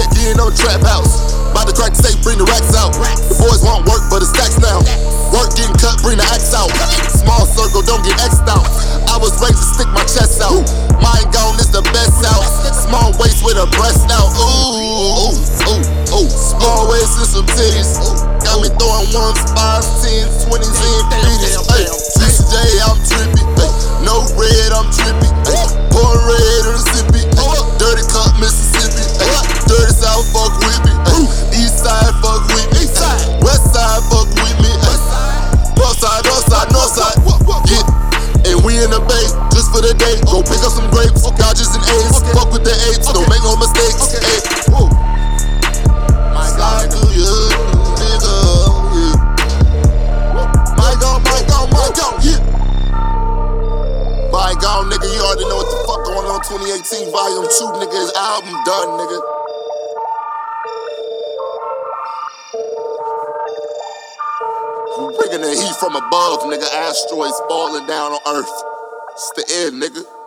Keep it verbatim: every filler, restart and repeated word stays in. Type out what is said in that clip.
Check in on the trap house. About to crack the safe, bring the racks out. The boys want work, but it's stacks now. Work getting cut, bring the axe out. Small circle, don't get X'd out. I was raised to stick my chest out. Mine gone is the best out. Small waist with a breast out. Ooh, ooh, ooh, ooh. Small waist and some titties. Got me throwing ones, fives, tens, twenties, and fifties. Hey, T C J, I'm trippy. Hey, no red, I'm trippy. Hey, pour red on the sippy. Hey, dirty cup, Mississippi. Hey, dirty south, fuck with me. Hey, east side, fuck with me. Hey, west side, fuck with me. Hey, north side, north side, north side. Yeah. And we in the bay, just for the day. Go pick up some grapes, dodges and A's. Fuck with the apes, don't make no mistakes. Hey, whoa. Slide through your hood, nigga. Yeah. My God, my God, my God, yeah. My God, nigga, you already know what the fuck going on. twenty eighteen Volume two, nigga, his album done, nigga. We bringing the heat from above, nigga. Asteroids falling down on Earth. It's the end, nigga.